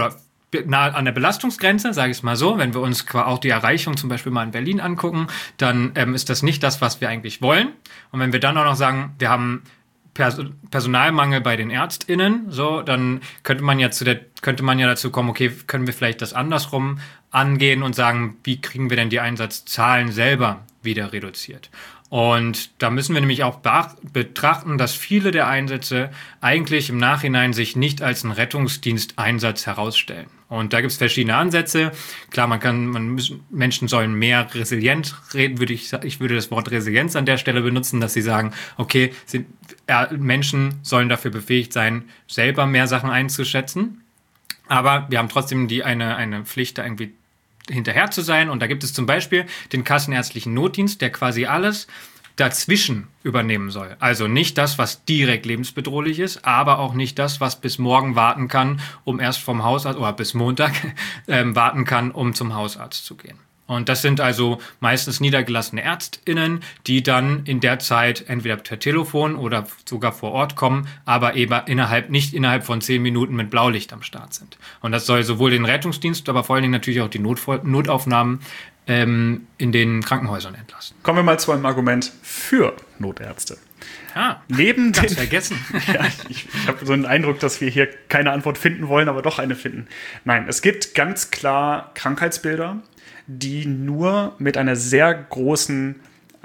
nah an der Belastungsgrenze, sage ich es mal so. Wenn wir uns auch die Erreichung zum Beispiel mal in Berlin angucken, dann ist das nicht das, was wir eigentlich wollen. Und wenn wir dann auch noch sagen, wir haben Personalmangel bei den ÄrztInnen, so, dann könnte man ja dazu kommen, okay, können wir vielleicht das andersrum angehen und sagen, wie kriegen wir denn die Einsatzzahlen selber wieder reduziert? Und da müssen wir nämlich auch betrachten, dass viele der Einsätze eigentlich im Nachhinein sich nicht als ein Rettungsdiensteinsatz herausstellen. Und da gibt es verschiedene Ansätze. Klar, Menschen sollen mehr resilient reden, ich würde das Wort Resilienz an der Stelle benutzen, dass sie sagen, okay, Menschen sollen dafür befähigt sein, selber mehr Sachen einzuschätzen. Aber wir haben trotzdem eine Pflicht, da irgendwie hinterher zu sein. Und da gibt es zum Beispiel den kassenärztlichen Notdienst, der quasi alles dazwischen übernehmen soll. Also nicht das, was direkt lebensbedrohlich ist, aber auch nicht das, was bis morgen warten kann, um erst vom Hausarzt oder bis Montag warten kann, um zum Hausarzt zu gehen. Und das sind also meistens niedergelassene ÄrztInnen, die dann in der Zeit entweder per Telefon oder sogar vor Ort kommen, aber eben nicht innerhalb von 10 Minuten mit Blaulicht am Start sind. Und das soll sowohl den Rettungsdienst, aber vor allen Dingen natürlich auch die Notaufnahmen in den Krankenhäusern entlasten. Kommen wir mal zu einem Argument für Notärzte. Ganz vergessen. Ja, ich habe so einen Eindruck, dass wir hier keine Antwort finden wollen, aber doch eine finden. Nein, es gibt ganz klar Krankheitsbilder, die nur mit einer sehr großen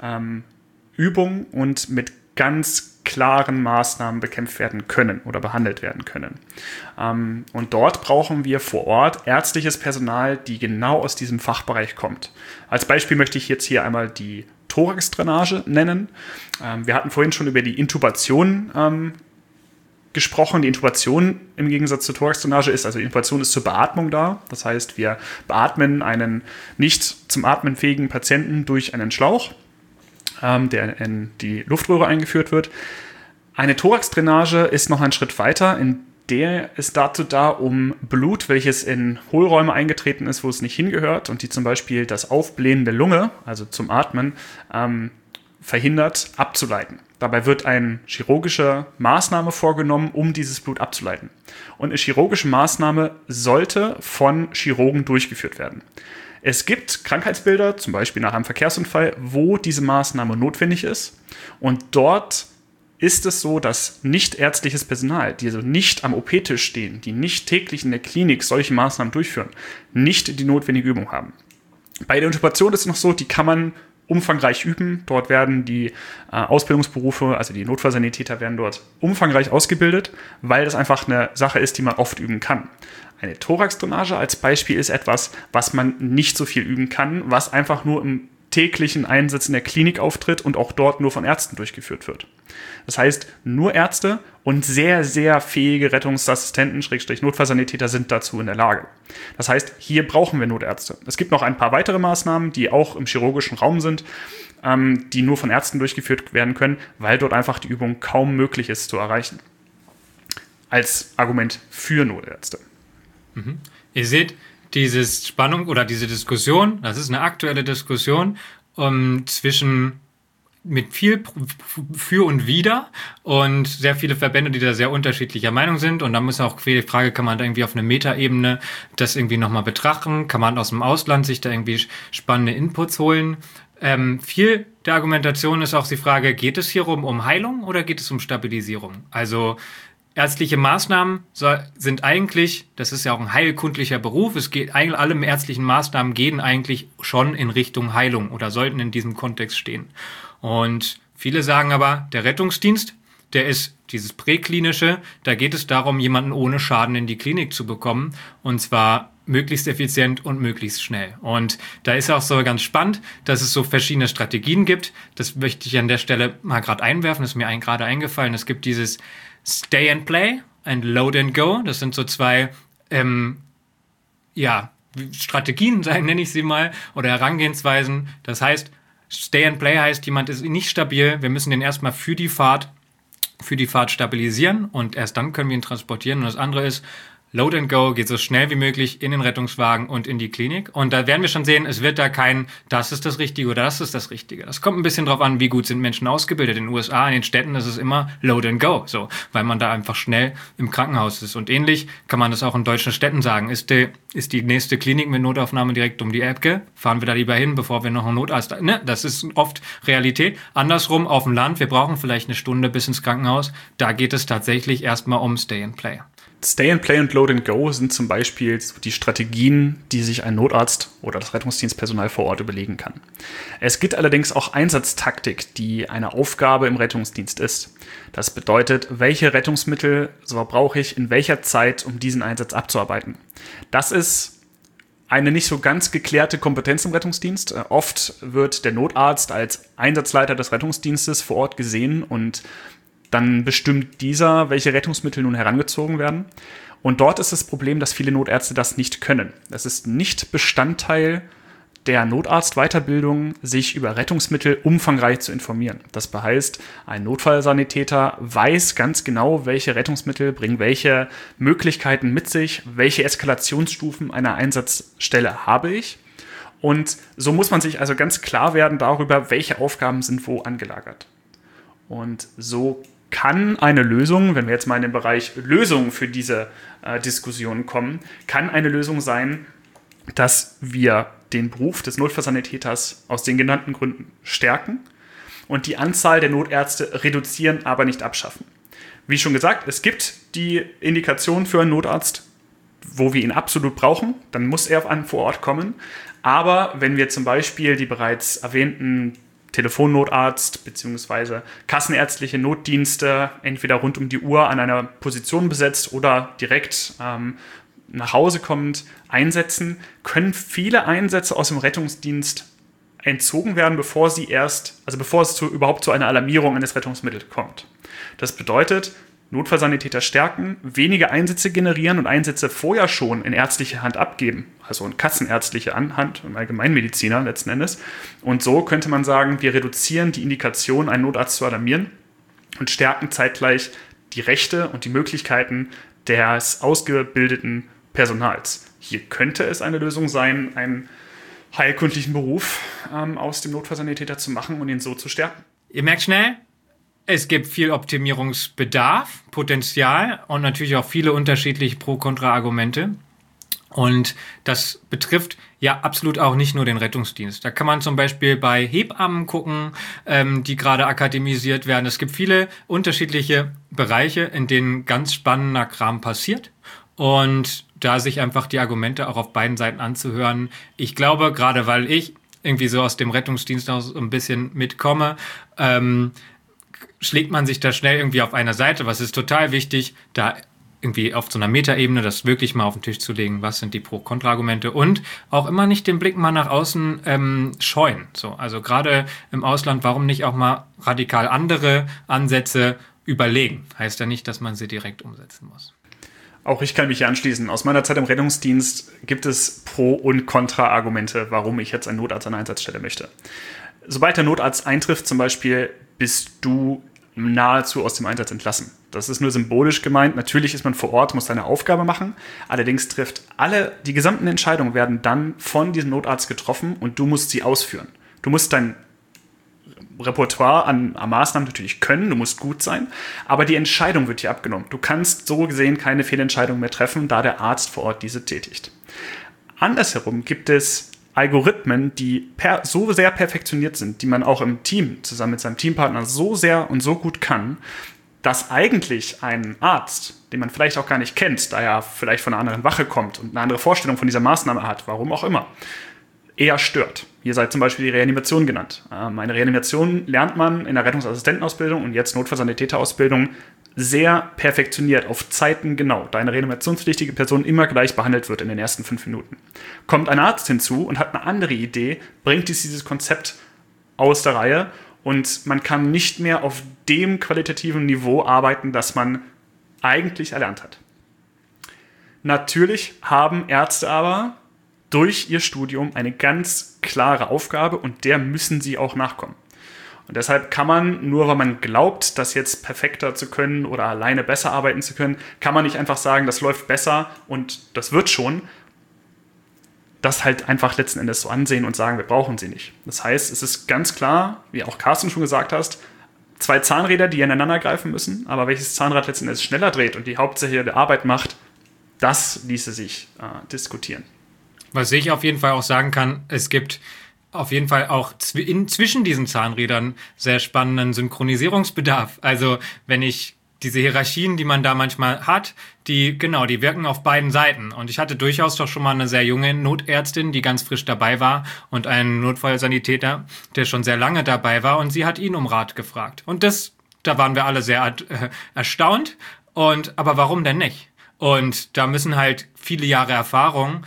Übung und mit ganz klaren Maßnahmen bekämpft werden können oder behandelt werden können. Und dort brauchen wir vor Ort ärztliches Personal, die genau aus diesem Fachbereich kommt. Als Beispiel möchte ich jetzt hier einmal die Thoraxdrainage nennen. Wir hatten vorhin schon über die Intubation gesprochen. Die Intubation im Gegensatz zur Thoraxdrainage die Intubation ist zur Beatmung da. Das heißt, wir beatmen einen nicht zum Atmen fähigen Patienten durch einen Schlauch, der in die Luftröhre eingeführt wird. Eine Thoraxdrainage ist noch ein Schritt weiter, in der ist dazu da, um Blut, welches in Hohlräume eingetreten ist, wo es nicht hingehört und die zum Beispiel das Aufblähen der Lunge, also zum Atmen, verhindert, abzuleiten. Dabei wird eine chirurgische Maßnahme vorgenommen, um dieses Blut abzuleiten. Und eine chirurgische Maßnahme sollte von Chirurgen durchgeführt werden. Es gibt Krankheitsbilder, zum Beispiel nach einem Verkehrsunfall, wo diese Maßnahme notwendig ist. Und dort ist es so, dass nichtärztliches Personal, die also nicht am OP-Tisch stehen, die nicht täglich in der Klinik solche Maßnahmen durchführen, nicht die notwendige Übung haben. Bei der Intubation ist es noch so, die kann man umfangreich üben. Dort werden die Ausbildungsberufe, also die Notfallsanitäter, werden dort umfangreich ausgebildet, weil das einfach eine Sache ist, die man oft üben kann. Eine Thoraxdrainage als Beispiel ist etwas, was man nicht so viel üben kann, was einfach nur im täglichen Einsatz in der Klinik auftritt und auch dort nur von Ärzten durchgeführt wird. Das heißt, nur Ärzte und sehr, sehr fähige Rettungsassistenten, Notfallsanitäter sind dazu in der Lage. Das heißt, hier brauchen wir Notärzte. Es gibt noch ein paar weitere Maßnahmen, die auch im chirurgischen Raum sind, die nur von Ärzten durchgeführt werden können, weil dort einfach die Übung kaum möglich ist zu erreichen. Als Argument für Notärzte. Mhm. Ihr seht, diese Spannung oder diese Diskussion, das ist eine aktuelle Diskussion zwischen mit viel für und wider und sehr viele Verbände, die da sehr unterschiedlicher Meinung sind. Und da muss auch die Frage, kann man da irgendwie auf eine Metaebene das irgendwie nochmal betrachten? Kann man aus dem Ausland sich da irgendwie spannende Inputs holen? Viel der Argumentation ist auch die Frage, geht es hier um Heilung oder geht es um Stabilisierung? Also ärztliche Maßnahmen sind eigentlich, das ist ja auch ein heilkundlicher Beruf, alle ärztlichen Maßnahmen gehen eigentlich schon in Richtung Heilung oder sollten in diesem Kontext stehen. Und viele sagen aber, der Rettungsdienst, der ist dieses Präklinische, da geht es darum, jemanden ohne Schaden in die Klinik zu bekommen und zwar möglichst effizient und möglichst schnell. Und da ist auch so ganz spannend, dass es so verschiedene Strategien gibt. Das möchte ich an der Stelle mal gerade einwerfen, das ist mir gerade eingefallen. Es gibt dieses Stay and Play and Load and Go. Das sind so zwei Strategien, nenne ich sie mal, oder Herangehensweisen. Das heißt, Stay and Play heißt, jemand ist nicht stabil. Wir müssen den erstmal für die Fahrt stabilisieren und erst dann können wir ihn transportieren. Und das andere ist, Load and Go, geht so schnell wie möglich in den Rettungswagen und in die Klinik. Und da werden wir schon sehen, es wird da kein, das ist das Richtige oder das ist das Richtige. Das kommt ein bisschen drauf an, wie gut sind Menschen ausgebildet. In den USA, in den Städten ist es immer Load and Go, so, weil man da einfach schnell im Krankenhaus ist. Und ähnlich kann man das auch in deutschen Städten sagen. Ist die nächste Klinik mit Notaufnahme direkt um die Ecke? Fahren wir da lieber hin, bevor wir noch einen Notarzt... Ne, das ist oft Realität. Andersrum, auf dem Land, wir brauchen vielleicht eine Stunde bis ins Krankenhaus. Da geht es tatsächlich erstmal um Stay and Play. Stay and Play und Load and Go sind zum Beispiel die Strategien, die sich ein Notarzt oder das Rettungsdienstpersonal vor Ort überlegen kann. Es gibt allerdings auch Einsatztaktik, die eine Aufgabe im Rettungsdienst ist. Das bedeutet, welche Rettungsmittel brauche ich in welcher Zeit, um diesen Einsatz abzuarbeiten. Das ist eine nicht so ganz geklärte Kompetenz im Rettungsdienst. Oft wird der Notarzt als Einsatzleiter des Rettungsdienstes vor Ort gesehen und dann bestimmt dieser, welche Rettungsmittel nun herangezogen werden. Und dort ist das Problem, dass viele Notärzte das nicht können. Es ist nicht Bestandteil der Notarztweiterbildung, sich über Rettungsmittel umfangreich zu informieren. Das heißt, ein Notfallsanitäter weiß ganz genau, welche Rettungsmittel bringen welche Möglichkeiten mit sich, welche Eskalationsstufen einer Einsatzstelle habe ich. Und so muss man sich also ganz klar werden darüber, welche Aufgaben sind wo angelagert. Und so kann eine Lösung, wenn wir jetzt mal in den Bereich Lösungen für diese Diskussion kommen, kann eine Lösung sein, dass wir den Beruf des Notfallsanitäters aus den genannten Gründen stärken und die Anzahl der Notärzte reduzieren, aber nicht abschaffen. Wie schon gesagt, es gibt die Indikation für einen Notarzt, wo wir ihn absolut brauchen, dann muss er vor Ort kommen. Aber wenn wir zum Beispiel die bereits erwähnten Telefonnotarzt bzw. kassenärztliche Notdienste entweder rund um die Uhr an einer Position besetzt oder direkt nach Hause kommend einsetzen, können viele Einsätze aus dem Rettungsdienst entzogen werden, bevor es überhaupt zu einer Alarmierung eines Rettungsmittels kommt. Das bedeutet, Notfallsanitäter stärken, weniger Einsätze generieren und Einsätze vorher schon in ärztliche Hand abgeben, also in kassenärztliche Hand, im Allgemeinmediziner letzten Endes. Und so könnte man sagen, wir reduzieren die Indikation, einen Notarzt zu alarmieren, und stärken zeitgleich die Rechte und die Möglichkeiten des ausgebildeten Personals. Hier könnte es eine Lösung sein, einen heilkundlichen Beruf aus dem Notfallsanitäter zu machen und ihn so zu stärken. Ihr merkt schnell, es gibt viel Optimierungsbedarf, Potenzial und natürlich auch viele unterschiedliche Pro-Kontra-Argumente. Und das betrifft ja absolut auch nicht nur den Rettungsdienst. Da kann man zum Beispiel bei Hebammen gucken, die gerade akademisiert werden. Es gibt viele unterschiedliche Bereiche, in denen ganz spannender Kram passiert. Und da sich einfach die Argumente auch auf beiden Seiten anzuhören. Ich glaube, gerade weil ich irgendwie so aus dem Rettungsdienst aus ein bisschen mitkomme, schlägt man sich da schnell irgendwie auf einer Seite. Was ist total wichtig, da irgendwie auf so einer Metaebene das wirklich mal auf den Tisch zu legen, was sind die Pro-Kontra-Argumente und auch immer nicht den Blick mal nach außen scheuen. So, also gerade im Ausland, warum nicht auch mal radikal andere Ansätze überlegen? Heißt ja nicht, dass man sie direkt umsetzen muss. Auch ich kann mich hier anschließen. Aus meiner Zeit im Rettungsdienst gibt es Pro- und Kontra-Argumente, warum ich jetzt einen Notarzt an der Einsatzstelle möchte. Sobald der Notarzt eintrifft zum Beispiel, bist du nahezu aus dem Einsatz entlassen. Das ist nur symbolisch gemeint. Natürlich ist man vor Ort, muss seine Aufgabe machen. Allerdings die gesamten Entscheidungen werden dann von diesem Notarzt getroffen und du musst sie ausführen. Du musst dein Repertoire an Maßnahmen natürlich können, du musst gut sein, aber die Entscheidung wird dir abgenommen. Du kannst so gesehen keine Fehlentscheidung mehr treffen, da der Arzt vor Ort diese tätigt. Andersherum gibt es Algorithmen, die so sehr perfektioniert sind, die man auch im Team zusammen mit seinem Teampartner so sehr und so gut kann, dass eigentlich ein Arzt, den man vielleicht auch gar nicht kennt, da er vielleicht von einer anderen Wache kommt und eine andere Vorstellung von dieser Maßnahme hat, warum auch immer, eher stört. Hier sei zum Beispiel die Reanimation genannt. Eine Reanimation lernt man in der Rettungsassistentenausbildung und jetzt Notfallsanitäterausbildung sehr perfektioniert, auf Zeiten genau, da eine reanimationspflichtige Person immer gleich behandelt wird in den ersten 5 Minuten. Kommt ein Arzt hinzu und hat eine andere Idee, bringt dieses Konzept aus der Reihe und man kann nicht mehr auf dem qualitativen Niveau arbeiten, das man eigentlich erlernt hat. Natürlich haben Ärzte aber durch ihr Studium eine ganz klare Aufgabe und der müssen sie auch nachkommen. Und deshalb kann man, nur weil man glaubt, das jetzt perfekter zu können oder alleine besser arbeiten zu können, kann man nicht einfach sagen, das läuft besser und das wird schon. Das halt einfach letzten Endes so ansehen und sagen, wir brauchen sie nicht. Das heißt, es ist ganz klar, wie auch Carsten schon gesagt hast, 2 Zahnräder, die ineinander greifen müssen, aber welches Zahnrad letzten Endes schneller dreht und die hauptsächliche Arbeit macht, das ließe sich diskutieren. Was ich auf jeden Fall auch sagen kann, es gibt auf jeden Fall auch zwischen diesen Zahnrädern sehr spannenden Synchronisierungsbedarf. Also wenn ich diese Hierarchien, die man da manchmal hat, die wirken auf beiden Seiten. Und ich hatte durchaus doch schon mal eine sehr junge Notärztin, die ganz frisch dabei war und einen Notfallsanitäter, der schon sehr lange dabei war und sie hat ihn um Rat gefragt. Und da waren wir alle sehr erstaunt. Aber warum denn nicht? Und da müssen halt viele Jahre Erfahrung,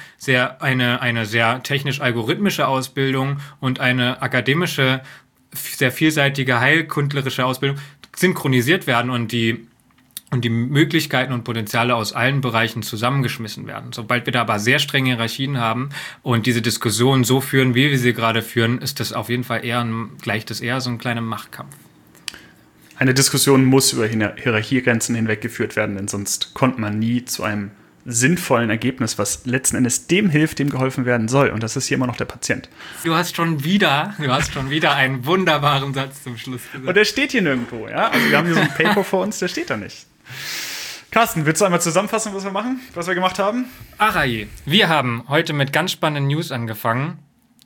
eine sehr technisch-algorithmische Ausbildung und eine akademische, sehr vielseitige heilkundlerische Ausbildung synchronisiert werden und die Möglichkeiten und Potenziale aus allen Bereichen zusammengeschmissen werden. Sobald wir da aber sehr strenge Hierarchien haben und diese Diskussion so führen, wie wir sie gerade führen, ist das auf jeden Fall gleicht das eher so ein kleiner Machtkampf. Eine Diskussion muss über Hierarchiegrenzen hinweg geführt werden, denn sonst kommt man nie zu einem sinnvollen Ergebnis, was letzten Endes dem hilft, dem geholfen werden soll. Und das ist hier immer noch der Patient. Du hast schon wieder einen wunderbaren Satz zum Schluss gesagt. Und der steht hier nirgendwo, ja? Also wir haben hier so ein Paper vor uns, der steht da nicht. Carsten, willst du einmal zusammenfassen, was wir gemacht haben? Ach je. Wir haben heute mit ganz spannenden News angefangen,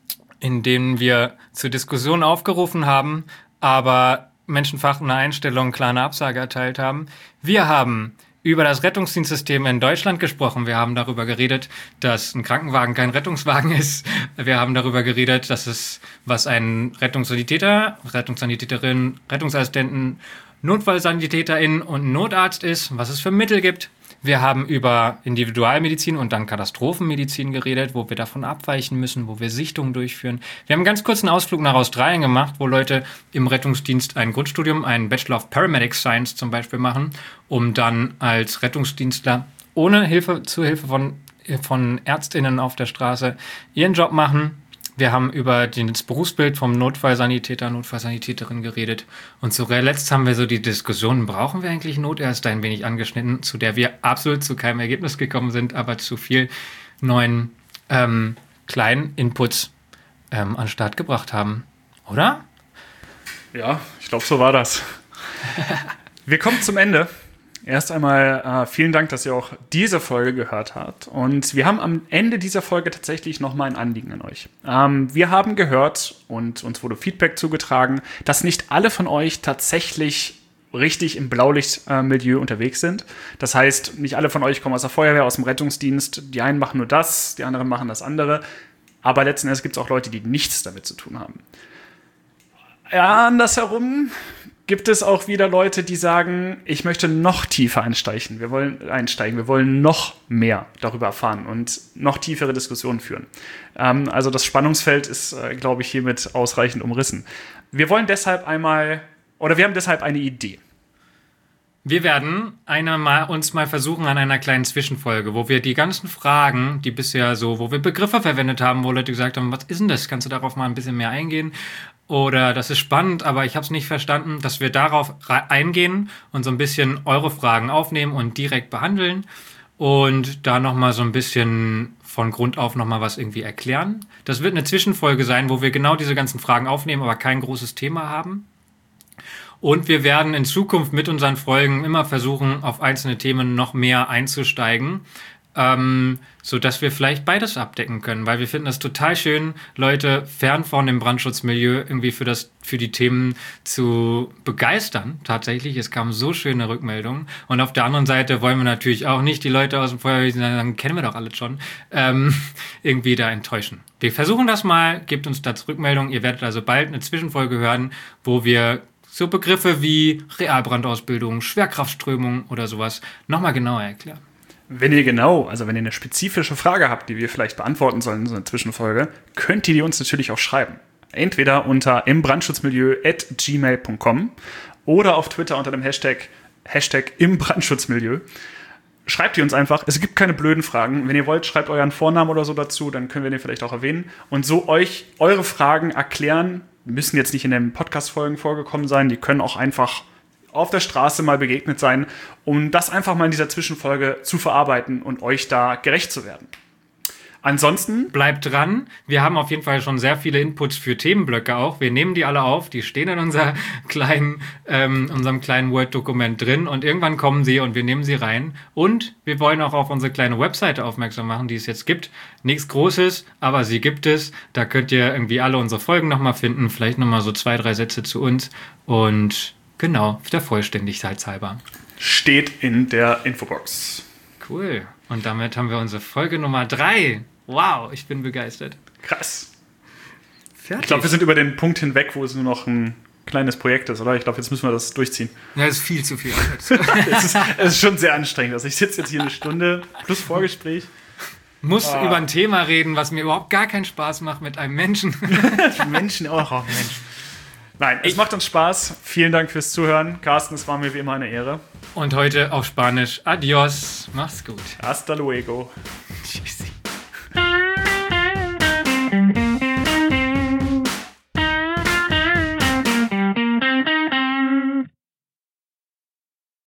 in denen wir zur Diskussion aufgerufen haben, aber menschenverachtende Einstellungen klar eine Absage erteilt haben. Wir haben über das Rettungsdienstsystem in Deutschland gesprochen. Wir haben darüber geredet, dass ein Krankenwagen kein Rettungswagen ist. Wir haben darüber geredet, was ein Rettungssanitäter, Rettungssanitäterin, Rettungsassistenten, Notfallsanitäterin und Notarzt ist, was es für Mittel gibt. Wir haben über Individualmedizin und dann Katastrophenmedizin geredet, wo wir davon abweichen müssen, wo wir Sichtungen durchführen. Wir haben einen ganz kurzen Ausflug nach Australien gemacht, wo Leute im Rettungsdienst ein Grundstudium, einen Bachelor of Paramedic Science zum Beispiel machen, um dann als Rettungsdienstler ohne Hilfe von ÄrztInnen auf der Straße ihren Job machen. Wir haben über das Berufsbild vom Notfallsanitäter, Notfallsanitäterin geredet. Und zuletzt haben wir so die Diskussion, brauchen wir eigentlich Notärzte, ein wenig angeschnitten, zu der wir absolut zu keinem Ergebnis gekommen sind, aber zu viel neuen kleinen Inputs an den Start gebracht haben. Oder? Ja, ich glaube, so war das. Wir kommen zum Ende. Erst einmal vielen Dank, dass ihr auch diese Folge gehört habt. Und wir haben am Ende dieser Folge tatsächlich nochmal ein Anliegen an euch. Wir haben gehört und uns wurde Feedback zugetragen, dass nicht alle von euch tatsächlich richtig im Blaulichtmilieu unterwegs sind. Das heißt, nicht alle von euch kommen aus der Feuerwehr, aus dem Rettungsdienst. Die einen machen nur das, die anderen machen das andere. Aber letzten Endes gibt es auch Leute, die nichts damit zu tun haben. Ja, andersherum gibt es auch wieder Leute, die sagen, ich möchte noch tiefer einsteigen. Wir wollen noch mehr darüber erfahren und noch tiefere Diskussionen führen. Also das Spannungsfeld ist, glaube ich, hiermit ausreichend umrissen. Wir haben deshalb eine Idee. Wir werden uns mal versuchen an einer kleinen Zwischenfolge, wo wir die ganzen Fragen, die bisher so, wo wir Begriffe verwendet haben, wo Leute gesagt haben, was ist denn das? Kannst du darauf mal ein bisschen mehr eingehen? Oder das ist spannend, aber ich habe es nicht verstanden, dass wir darauf eingehen und so ein bisschen eure Fragen aufnehmen und direkt behandeln und da nochmal so ein bisschen von Grund auf nochmal was irgendwie erklären. Das wird eine Zwischenfolge sein, wo wir genau diese ganzen Fragen aufnehmen, aber kein großes Thema haben. Und wir werden in Zukunft mit unseren Folgen immer versuchen, auf einzelne Themen noch mehr einzusteigen, sodass wir vielleicht beides abdecken können, weil wir finden es total schön, Leute fern von dem Brandschutzmilieu irgendwie für die Themen zu begeistern. Tatsächlich, es kamen so schöne Rückmeldungen. Und auf der anderen Seite wollen wir natürlich auch nicht die Leute aus dem Feuerwehr, die sagen, kennen wir doch alle schon, irgendwie da enttäuschen. Wir versuchen das mal, gebt uns dazu Rückmeldung. Ihr werdet also bald eine Zwischenfolge hören, wo wir so Begriffe wie Realbrandausbildung, Schwerkraftströmung oder sowas nochmal genauer erklären. Wenn ihr eine spezifische Frage habt, die wir vielleicht beantworten sollen in so einer Zwischenfolge, könnt ihr die uns natürlich auch schreiben. Entweder unter imbrandschutzmilieu@gmail.com oder auf Twitter unter dem Hashtag imbrandschutzmilieu. Schreibt ihr uns einfach. Es gibt keine blöden Fragen. Wenn ihr wollt, schreibt euren Vornamen oder so dazu, dann können wir den vielleicht auch erwähnen. Und so euch eure Fragen erklären. Die müssen jetzt nicht in den Podcast-Folgen vorgekommen sein. Die können auch einfach auf der Straße mal begegnet sein, um das einfach mal in dieser Zwischenfolge zu verarbeiten und euch da gerecht zu werden. Ansonsten bleibt dran. Wir haben auf jeden Fall schon sehr viele Inputs für Themenblöcke auch. Wir nehmen die alle auf. Die stehen in unserem kleinen Word-Dokument drin und irgendwann kommen sie und wir nehmen sie rein. Und wir wollen auch auf unsere kleine Webseite aufmerksam machen, die es jetzt gibt. Nichts Großes, aber sie gibt es. Da könnt ihr irgendwie alle unsere Folgen nochmal finden. Vielleicht nochmal so 2, 3 Sätze zu uns. Und genau, der Vollständigkeit halber. Steht in der Infobox. Cool. Und damit haben wir unsere Folge Nummer 3. Wow, ich bin begeistert. Krass. Fertig. Ich glaube, wir sind über den Punkt hinweg, wo es nur noch ein kleines Projekt ist, oder? Ich glaube, jetzt müssen wir das durchziehen. Ja, das ist viel zu viel. Es ist schon sehr anstrengend. Also ich sitze jetzt hier eine Stunde plus Vorgespräch. Muss über ein Thema reden, was mir überhaupt gar keinen Spaß macht mit einem Menschen. Menschen auch, Mensch. Nein, es macht uns Spaß. Vielen Dank fürs Zuhören. Carsten, es war mir wie immer eine Ehre. Und heute auf Spanisch. Adios. Mach's gut. Hasta luego.